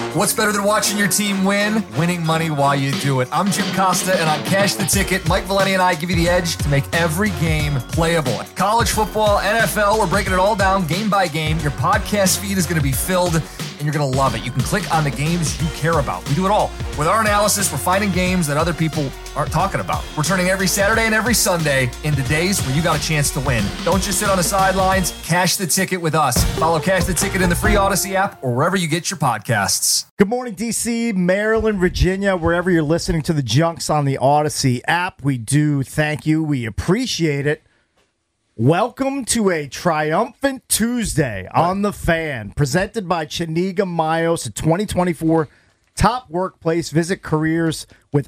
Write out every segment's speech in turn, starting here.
What's better than watching your team win? Winning money while you do it. I'm Jim Costa, and on Cash the Ticket, Mike Valeni and I give you the edge to make every game playable. College football, NFL, we're breaking it all down game by game. Your podcast feed is going to be filled, and you're going to love it. You can click on the games you care about. We do it all. With our analysis, we're finding games that other people aren't talking about. We're turning every Saturday and every Sunday into days where you got a chance to win. Don't just sit on the sidelines. Cash the Ticket with us. Follow Cash the Ticket in the free Odyssey app or wherever you get your podcasts. Good morning, D.C., Maryland, Virginia, wherever you're listening to the Junks on the Odyssey app. We do thank you. We appreciate it. Welcome to a triumphant Tuesday on The Fan, presented by Chiniga Mayos, a 2024 top workplace. Visit careers with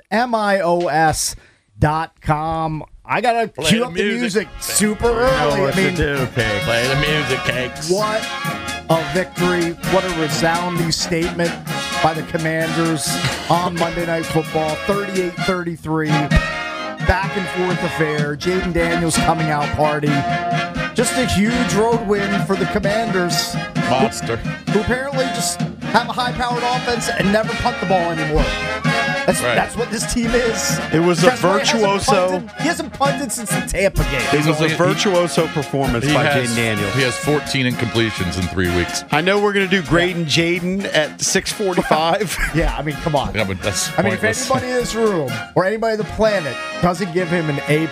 MIOS.com. I got to cue up the music super early. Play the music, Cakes. What a victory. What a resounding statement by the Commanders on Monday Night Football. 38-33. Back and forth affair. Jaden Daniels coming out party. Just a huge road win for the Commanders. Monster. Who apparently just have a high-powered offense and never punt the ball anymore. That's what this team is. It was a virtuoso. He hasn't punted since the Tampa game. It was a virtuoso performance by Jaden Daniels. He has 14 incompletions in 3 weeks. I know we're going to do grading Jaden at 6:45. Yeah, I mean, come on. Yeah, but that's if anybody in this room or anybody on the planet doesn't give him an A+,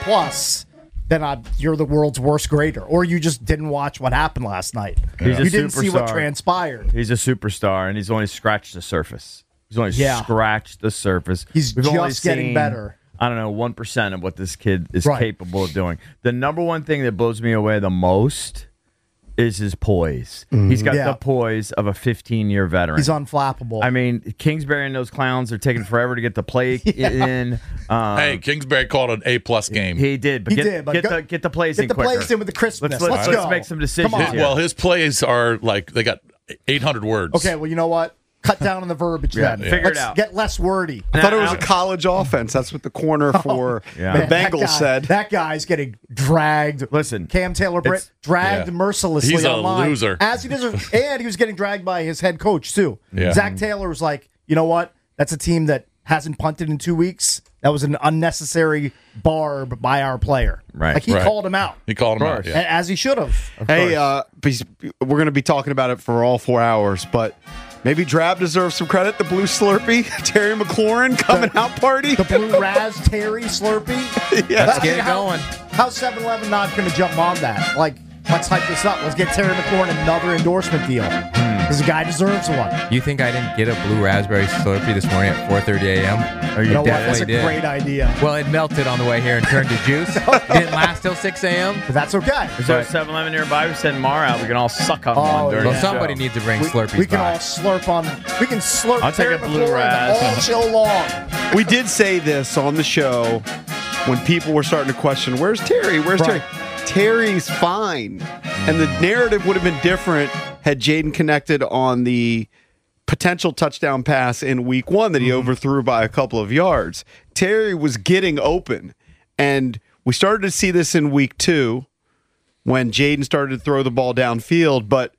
then you're the world's worst grader, or you just didn't watch what happened last night. Yeah. You didn't see what transpired. He's a superstar, and he's only scratched the surface. He's only scratched the surface. He's just getting better. I don't know, 1% of what this kid is capable of doing. The number one thing that blows me away the most is his poise. He's got the poise of a 15-year veteran. He's unflappable. I mean, Kingsbury and those clowns are taking forever to get the play in. Hey, Kingsbury called an A+ game. He did, but get the plays in quicker. Get the plays in with the crispness. Let's go. Let's make some decisions. Well, his plays are like they got 800 words. Okay, well, you know what? Cut down on the verbiage then. Figure it out. Get less wordy. I thought it was a college offense. That's what the corner for the Bengals said. That guy's getting dragged. Listen, Cam Taylor-Britt dragged mercilessly He's a online. loser. As he deserves. And he was getting dragged by his head coach, too. Yeah. Zach Taylor was like, you know what? That's a team that hasn't punted in 2 weeks. That was an unnecessary barb by our player. Right. Like, he called him out. He called him out, As he should have. Hey, we're going to be talking about it for all 4 hours, but maybe Drab deserves some credit. The Blue Slurpee, Terry McLaurin coming out party. The Blue Raz Terry Slurpee. Let's get it going. How's 7-Eleven not going to jump on that? Like, let's hype this up. Let's get Terry McLaurin another endorsement deal. Because the guy deserves one. You think I didn't get a blue raspberry Slurpee this morning at 4:30 a.m.? Or you know what? That's a great idea. Well, it melted on the way here and turned to juice. It didn't last till 6 a.m. But that's okay. Is there a 7-Eleven nearby? We send Mar out. We can all suck on one during Well, the somebody show. needs to bring Slurpees We can by. all slurp on. We can slurp. I'll take Terry a Blue McLaurin Raz. all show long. We did say this on the show when people were starting to question, where's Terry? Where's Terry? Terry's fine. And the narrative would have been different had Jaden connected on the potential touchdown pass in week 1 that he overthrew by a couple of yards. Terry was getting open. And we started to see this in week 2 when Jaden started to throw the ball downfield. But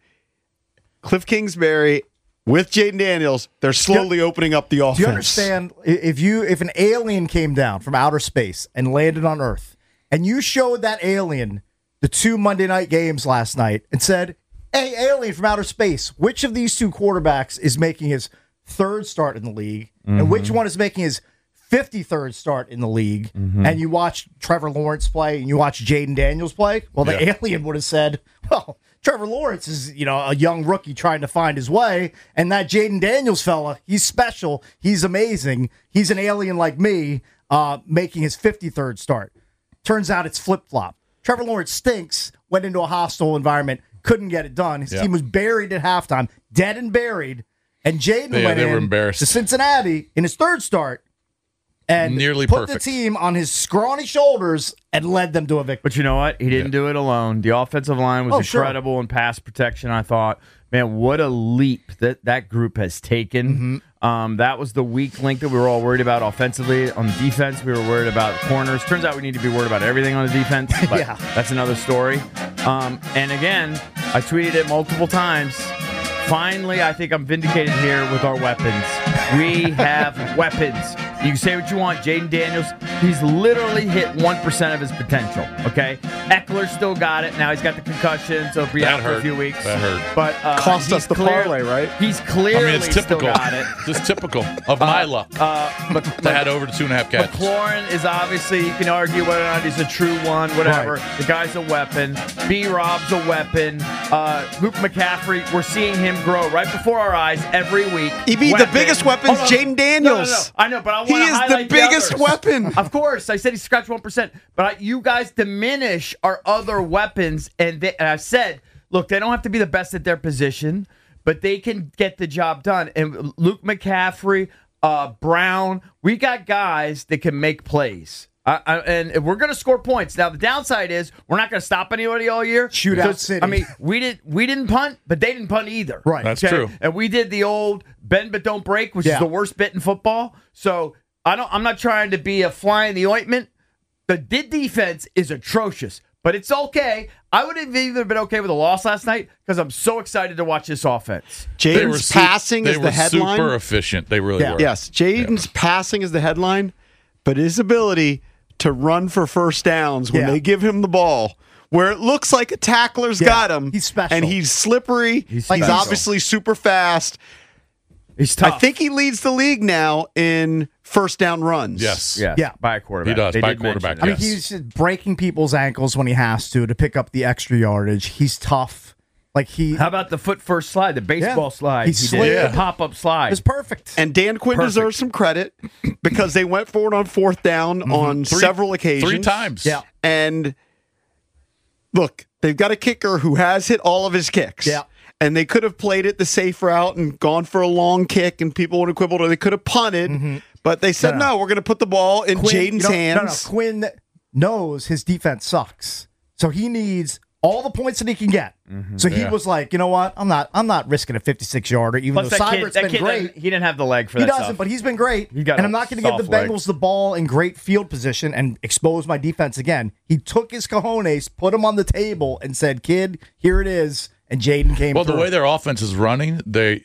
Cliff Kingsbury with Jaden Daniels, they're slowly opening up the offense. Do you understand? If an alien came down from outer space and landed on Earth, and you showed that alien the 2 Monday night games last night and said, hey, alien from outer space, which of these 2 quarterbacks is making his 3rd start in the league, and which one is making his 53rd start in the league, and you watch Trevor Lawrence play and you watch Jaden Daniels play, well, the alien would have said, well, Trevor Lawrence is, a young rookie trying to find his way, and that Jaden Daniels fella, he's special, he's amazing, he's an alien like me, making his 53rd start. Turns out it's flip-flop. Trevor Lawrence stinks, went into a hostile environment, couldn't get it done. His team was buried at halftime, dead and buried, and Jaden went they were in embarrassed. to Cincinnati in his 3rd start and nearly put perfect. the team on his scrawny shoulders and led them to a victory. But you know what? He didn't do it alone. The offensive line was incredible in pass protection, I thought. Man, what a leap that group has taken. That was the weak link that we were all worried about offensively. On the defense, we were worried about corners. Turns out we need to be worried about everything on the defense, but that's another story. And again, I tweeted it multiple times. Finally, I think I'm vindicated here with our weapons. We have weapons. You can say what you want. Jaden Daniels, he's literally hit 1% of his potential, okay? Eckler still got it. Now he's got the concussion, so he'll be out for a few weeks. That hurt. But Cost us the parlay, right? He's clearly it's typical. still got it. Just typical of my luck. But I had over 2.5 catches. McLaurin is obviously, you can argue whether or not he's a true one, whatever. Right. The guy's a weapon. B-Rob's a weapon. Luke McCaffrey, we're seeing him grow right before our eyes every week. The biggest weapon's Hold on. Jaden Daniels. No. I know, but I want He to is highlight the biggest others. weapon. Of course. I said he scratched 1%. But you guys diminish our other weapons. And I said, look, they don't have to be the best at their position, but they can get the job done. And Luke McCaffrey, Brown, we got guys that can make plays. And we're going to score points. Now, the downside is we're not going to stop anybody all year. Shootout city. I mean, we didn't punt, but they didn't punt either. Right. That's true. And we did the old bend but don't break, which is the worst bit in football. So I'm not trying to be a fly in the ointment. The defense is atrocious, but it's okay. I would have even been okay with a loss last night because I'm so excited to watch this offense. Jaden's passing is the headline. Super efficient. They really were. Yes, Jaden's passing is the headline, but his ability to run for first downs when they give him the ball, where it looks like a tackler's got him. He's special. And he's slippery. He's obviously super fast. He's tough. I think he leads the league now in first down runs. Yes. Yeah. By a quarterback. He does, They by did mention quarterback, that. I mean, Yes. he's just breaking people's ankles when he has to pick up the extra yardage. He's tough. Like How about the foot first slide, the baseball slide? He He slid. did the pop-up slide. It's perfect. And Dan Quinn deserves some credit because they went forward on fourth down on several occasions. 3 times. Yeah. And look, they've got a kicker who has hit all of his kicks. Yeah. And they could have played it the safe route and gone for a long kick, and people would have quibbled, or they could have punted. But they said, no, we're going to put the ball in Jaden's hands. Quinn knows his defense sucks, so he needs all the points that he can get. So he was like, you know what? I'm not risking a 56-yarder, even Plus, though that Seibert's kid been great. He didn't have the leg for He that doesn't, stuff. but he's been great. He got And a I'm not going to give the soft leg. Bengals the ball in great field position and expose my defense again. He took his cojones, put him on the table, and said, "Kid, here it is." And Jaden came Well, through. the way their offense is running, they're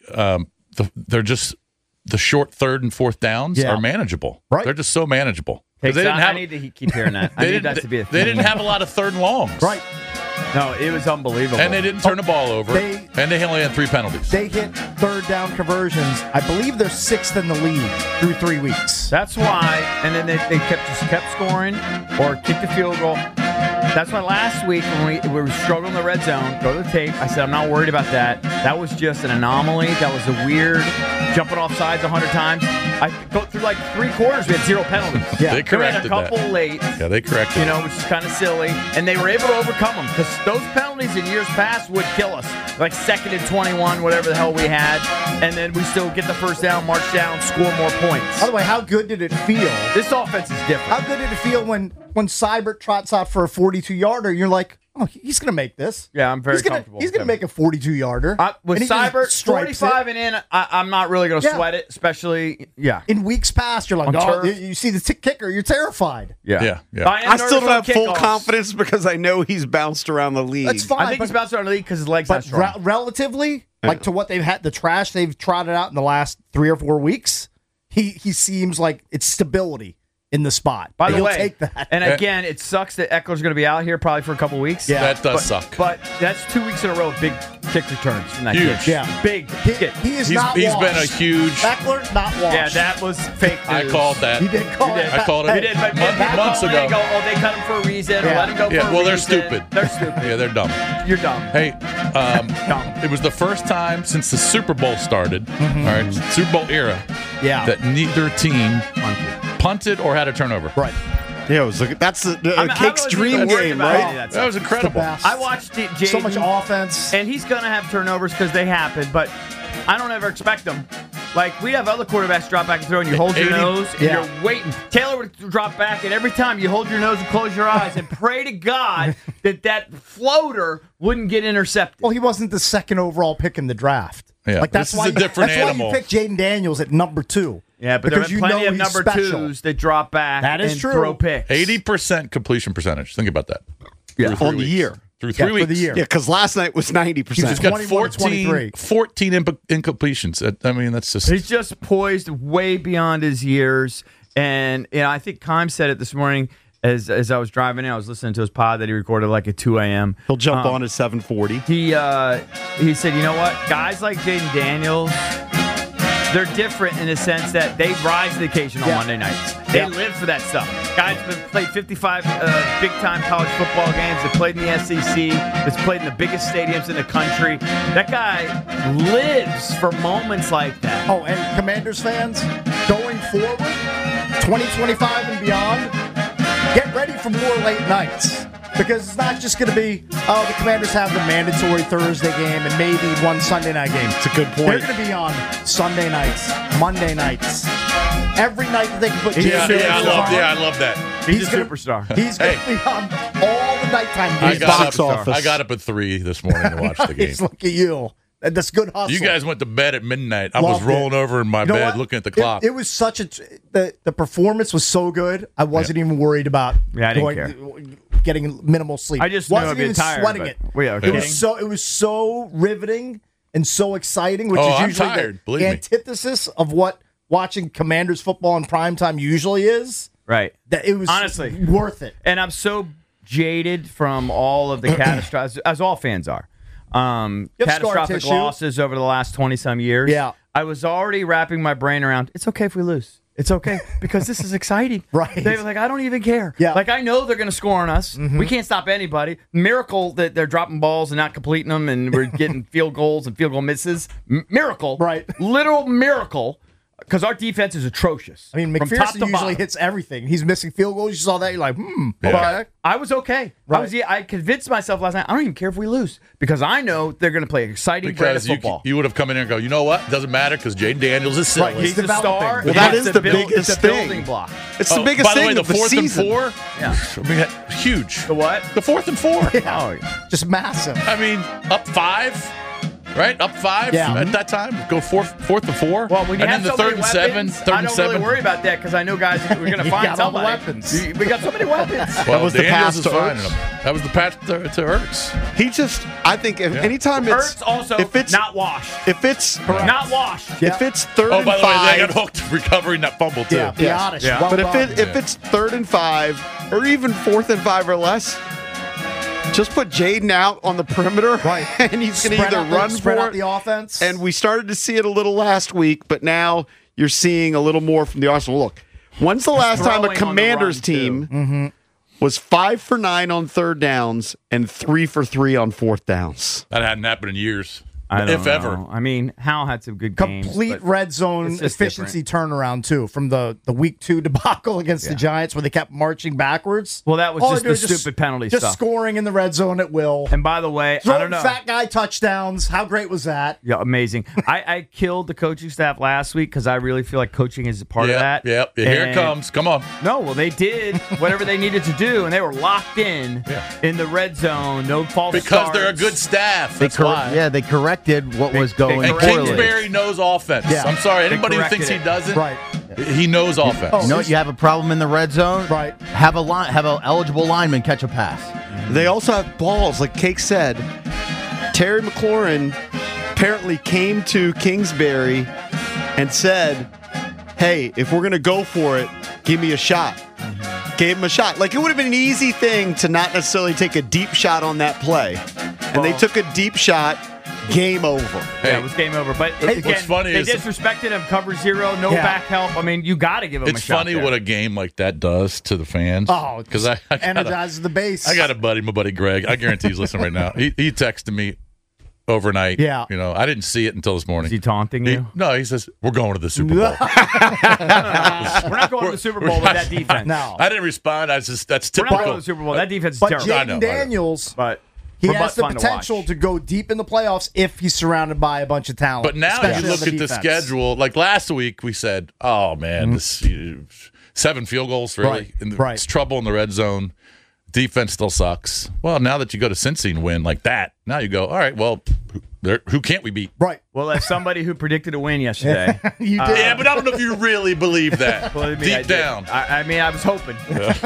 just the short third and fourth downs are manageable. Right. They're just so manageable. 'Cause Hey, I need to keep hearing that. I need that to be a thing. They didn't have a lot of third and longs. Right. No, it was unbelievable. And they didn't turn the ball over. And they only had 3 penalties. They hit third down conversions. I believe they're 6th in the league through 3 weeks. That's why. And then they kept scoring or kicked the field goal. That's why last week when we were struggling in the red zone, go to the tape. I said, I'm not worried about that. That was just an anomaly. That was a weird jumping off sides 100 times. I go through like 3 quarters, we had 0 penalties. Yeah. They There corrected were a couple that. late. Yeah, they corrected it. Which is kind of silly. And they were able to overcome them because those penalties in years past would kill us. Like 2nd and 21, whatever the hell we had. And then we still get the first down, march down, score more points. By the way, how good did it feel? This offense is different. How good did it feel when Seibert trots out for a 42-yarder? You're like, oh, he's going to make this. Yeah, I'm very comfortable He's with going to him. make a 42-yarder. With Seibert, 45 and in, I'm not really going to Yeah. sweat it, especially, In weeks past, you're like, On oh, turf. you see the kicker, you're terrified. Yeah. I still don't have full confidence. confidence because I know he's bounced around the league. That's fine. I think he's bounced around the league because his leg's not But strong. relatively, like to what they've had, the trash they've trotted out in the last 3 or 4 weeks, he seems like it's stability in the spot. By the He'll way, take that. and again, it sucks that Eckler's going to be out here probably for a couple weeks. Yeah. That does suck. But that's 2 weeks in a row of big kick returns from that Huge. kid. Yeah. Big kick. He is He's not been washed. a huge. Eckler, not washed. Yeah, that was fake news. I called that. You did call it. I called it You did, but months people ago. Go, oh, they cut him for a reason, or Yeah. let him go for Yeah, a well, they're reason. stupid. They're stupid. Yeah, they're dumb. You're dumb. Hey, it was the first time since the Super Bowl started, all right, Super Bowl era, Yeah. that neither team punted or had a turnover. Right. Yeah, it was that's the I'm Cake's not dream even worried game, about any right? of that That was stuff. incredible. It's the best. I watched Jaden. So much offense. And he's going to have turnovers because they happen, but I don't ever expect them. Like, we have other quarterbacks drop back and throw, and you hold your 80 nose, and Yeah. you're waiting. Taylor would drop back, and every time you hold your nose and close your eyes and pray to God that floater wouldn't get intercepted. Well, he wasn't the 2nd overall pick in the draft. Yeah, like that's this is why a different that's animal. why you picked Jaden Daniels at number 2. Yeah, but there because are you plenty know of he's number special. 2s that drop back That is and true. throw picks. 80% completion percentage. Think about that. Yeah. Through 3 On the weeks. year. through 3 weeks. For the year. Yeah, because last night was 90%. He's got 21 to 23. 14 incompletions. I mean, that's just... He's just poised way beyond his years. And I think Keim said it this morning as I was driving in. I was listening to his pod that he recorded like at 2 a.m. He'll jump on at 7:40. He said, you know what? Guys like Jaden Daniels, they're different in the sense that they rise to the occasion on Monday nights. They live for that stuff. Guys have played 55 big-time college football games. They've played in the SEC. They've played in the biggest stadiums in the country. That guy lives for moments like that. Oh, and Commanders fans, going forward, 2025 and beyond, get ready for more late nights. Because it's not just going to be, the Commanders have the mandatory Thursday game and maybe one Sunday night game. It's a good point. They're going to be on Sunday nights, Monday nights, every night that they can put I love that. He's a superstar. He's going to be on all the nighttime I games. got up at 3 this morning to watch the game. Look at you. That's good hustle. You guys went to bed at midnight. I was rolling over in my bed looking at the clock. It was such the performance was so good. I wasn't even worried about I didn't care. Getting minimal sleep. I just wasn't knew I'd even be tired, sweating it. It was so riveting and so exciting, which is usually tired, the antithesis of what watching Commanders football in primetime usually is. Right. That it was honestly worth it. And I'm so jaded from all of the catastrophic, as all fans are. Catastrophic losses over the last 20-some years. Yeah. I was already wrapping my brain around, it's okay if we lose. It's okay because this is exciting. Right. They were like, I don't even care. Yeah. Like, I know they're going to score on us. Mm-hmm. We can't stop anybody. Miracle that they're dropping balls and not completing them and we're getting field goals and field goal misses. Miracle. Right. Literal miracle. Because our defense is atrocious. I mean, From top McPherson to usually bottom. hits everything. He's missing field goals. You saw that. You're like, okay. But I was okay. Right. I convinced myself last night, I don't even care if we lose. Because I know they're going to play exciting brand of football. You would have come in here and go, you know what? It doesn't matter because Jaden Daniels is silly. Right, He's the star. Well, that is the biggest it's a thing. building block. It's the biggest by the thing way, the of the 4th season. and 4? Yeah. I mean, huge. The what? The 4th and 4. Oh, yeah. Just massive. I mean, up 5. Right? Up 5 at that time. Go 4th and 4. Well, when you and have then the so 3rd many and 7, weapons, 3rd I and don't 7. really worry about that because I know guys we're going to find got all the somebody. weapons. We got so many weapons. Well, That was the Daniels pass is to finding Ertz. them. That was the pass to Ertz. He just, I think, anytime Hurts also if it's not washed. if it's Not washed. if it's 3rd Oh, and by the way, they 5, got hooked recovering that fumble, too. Yeah, be honest. Yeah. Well but done. if it's 3rd and 5 or even 4th and 5 or less, just put Jaden out on the perimeter, Right. and he's going to either run spread for out it. the offense. And we started to see it a little last week, but now you're seeing a little more from the Arsenal. Look, when's the last time a throwing on the Commanders run, team was 5 for 9 on 3rd downs and 3 for 3 on 4th downs? That hadn't happened in years. I don't if know. ever. I mean, Hal had some good games. complete but red zone it's just efficiency turnaround too from the week 2 debacle against the Giants where they kept marching backwards. Well, that was All just they do the is stupid penalty just stuff. scoring in the red zone at will. And by the way, I Throwing don't know. fat guy touchdowns. How great was that? Yeah, amazing. I killed the coaching staff last week because I really feel like coaching is a part of that. Yep. Here it And- comes. Come on. No, well, they did whatever they needed to do, and they were locked in the red zone. No false Because they're a starts. good staff. That's why. Yeah, they corrected what was going And poorly. Kingsbury knows offense. Yeah. I'm sorry. Anybody who corrected thinks he it. doesn't, Right. he knows offense. Oh, You know what? You have a problem in the red zone. Right. Have an eligible lineman catch a pass. They also have balls, like Cake said. Terry McLaurin apparently came to Kingsbury and said, hey, if we're going to go for it, give me a shot. Gave him a shot. Like, it would have been an easy thing to not necessarily take a deep shot on that play. And they took a deep shot. Game over. Yeah, it was game over. But again, what's funny they is- disrespected him. Cover 0, no Yeah. back help. I mean, you got to give him a It's shot. funny there. what a game like that does to the fans. Oh, because I energizes the base. I got a buddy, my buddy Greg. I guarantee he's listening right now. He texted me overnight. Yeah. You know, I didn't see it until this morning. Is he taunting you? No, he says, we're going to the Super Bowl. We're not going to the Super Bowl with that defense. No. I didn't respond. That's We're not typical. going to the Super Bowl. That defense is But terrible. I know, Jaden Daniels, But he we're has the fun to potential watch. to go deep in the playoffs if he's surrounded by a bunch of talent. But now especially you on look at the defense. schedule. Like last week, we said, "Oh man, this 7 field goals really, Right, and right. it's trouble in the red zone. Defense still sucks." Well, now that you go to Cincy and win like that, Now you go, all right, well, who can't we beat? Right. Well, as somebody who predicted a win yesterday. You did. Yeah, but I don't know if you really believe that. Well, I mean, Deep down. I was hoping.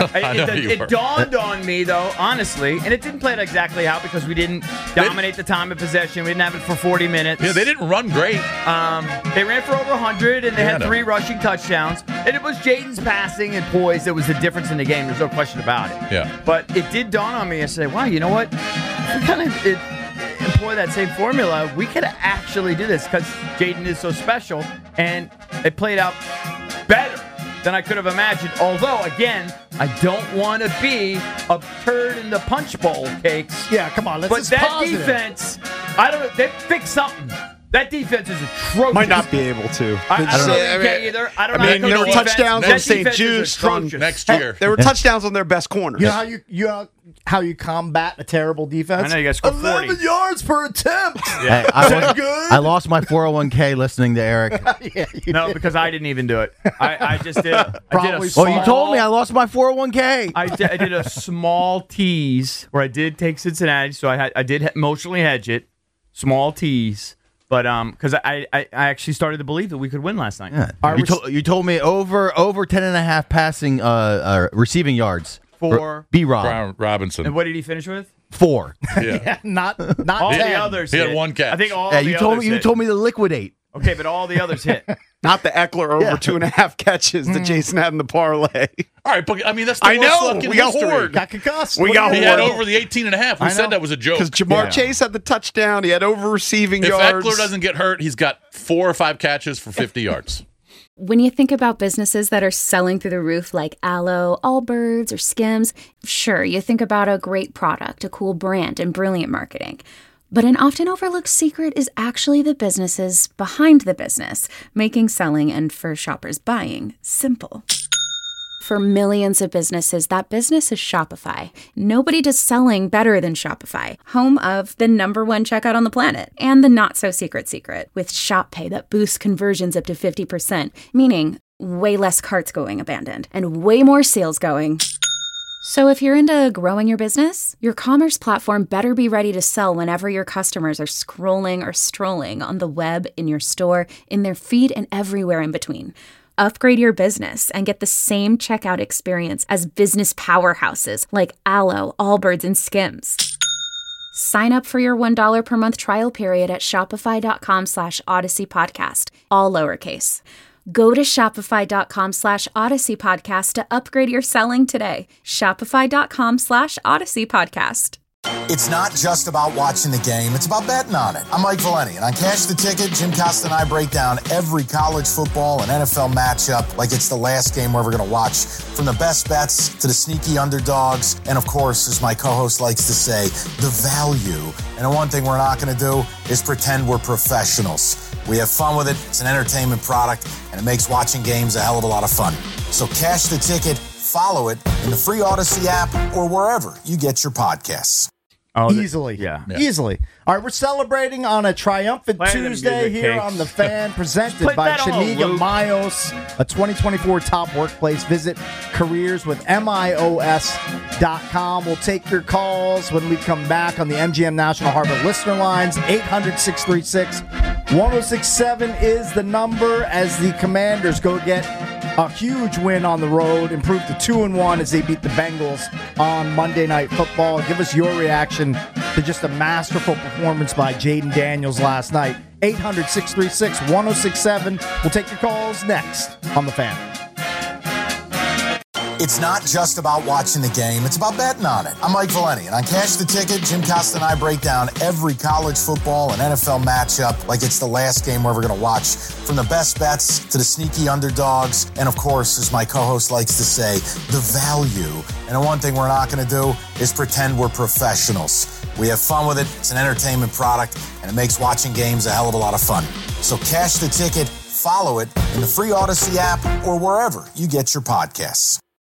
It dawned on me, though, honestly, and it didn't play out exactly how because we didn't dominate the time of possession. We didn't have it for 40 minutes. Yeah, they didn't run great. They ran for over 100, and they had 3 rushing touchdowns. And it was Jaden's passing and poise that was the difference in the game. There's no question about it. Yeah. But it did dawn on me and say, wow, you know what? We kind of employ that same formula. We could actually do this because Jaden is so special, and it played out better than I could have imagined. Although, again, I don't want to be a turd in the punch bowl cakes. Yeah, come on. Let's But just that positive. defense, I don't know. They fixed something. That defense is atrocious. Might not be able to. I don't know I mean, either. I don't I mean, know. there were touchdowns on That St. defense is Jude's atrocious. Next year. There were touchdowns on their best corners. You know how you combat a terrible defense? I know you guys scored 40. 11 yards per attempt. Hey, I lost my 401k listening to Eric. No, because I didn't even do it. I just did. Probably Well, you told me I lost my 401k. I did a small tease where I did take Cincinnati, so I did emotionally hedge it. Small tease. But because I actually started to believe that we could win last night. Yeah. You told me over 10.5 passing receiving yards For B-Rob. Brian Robinson. And what did he finish with? 4. Yeah. Not All 10. the others. He had hit. one catch. I think all Yeah, the you told others me. You hit. told me to liquidate. Okay, but all the others hit. Not the Eckler over 2.5 catches that Jason had in the parlay. All right, but I mean, that's the I worst know. luck in We got history. Horde. Got concussed. We got He Horde. had over the 18.5. We said that was a joke. Because Jamar Chase had the touchdown. He had over receiving If yards. Eckler doesn't get hurt, he's got 4 or 5 catches for 50 yards. When you think about businesses that are selling through the roof like Aloe, Allbirds, or Skims, sure, you think about a great product, a cool brand, and brilliant marketing. But an often overlooked secret is actually the businesses behind the business, making selling and for shoppers buying simple. For millions of businesses, that business is Shopify. Nobody does selling better than Shopify, home of the #1 checkout on the planet and the not-so-secret secret with Shop Pay that boosts conversions up to 50%, meaning way less carts going abandoned and way more sales going. So if you're into growing your business, your commerce platform better be ready to sell whenever your customers are scrolling or strolling on the web, in your store, in their feed, and everywhere in between. Upgrade your business and get the same checkout experience as business powerhouses like Aloe, Allbirds, and Skims. Sign up for your $1 per month trial period at shopify.com/Odyssey Podcast, all lowercase. Go to shopify.com/Odyssey Podcast to upgrade your selling today. Shopify.com/Odyssey Podcast. It's not just about watching the game, it's about betting on it. I'm Mike Valeni, and on Cash the Ticket, Jim Costa and I break down every college football and NFL matchup like it's the last game we're ever going to watch. From the best bets to the sneaky underdogs, and of course, as my co-host likes to say, the value. And the one thing we're not going to do is pretend we're professionals. We have fun with it, it's an entertainment product, and it makes watching games a hell of a lot of fun. So Cash the Ticket, follow it in the free Odyssey app or wherever you get your podcasts. Easily. Easily. All right, we're celebrating on a triumphant Tuesday here on The Fan, presented by Chiniga Mios, a 2024 top workplace. Visit careerswithmios.com. We'll take your calls when we come back on the MGM National Harbor listener lines. 800-636-1067 is the number as the Commanders go get a huge win on the road, improved to 2-1 as they beat the Bengals on Monday Night Football. Give us your reaction to just a masterful performance by Jaden Daniels last night. 800-636-1067. We'll take your calls next on The Fan. It's not just about watching the game, it's about betting on it. I'm Mike Valeni, and on Cash the Ticket, Jim Costa and I break down every college football and NFL matchup like it's the last game we're ever going to watch. From the best bets to the sneaky underdogs, and of course, as my co-host likes to say, the value. And the one thing we're not going to do is pretend we're professionals. We have fun with it, it's an entertainment product, and it makes watching games a hell of a lot of fun. So Cash the Ticket, follow it in the free Odyssey app or wherever you get your podcasts.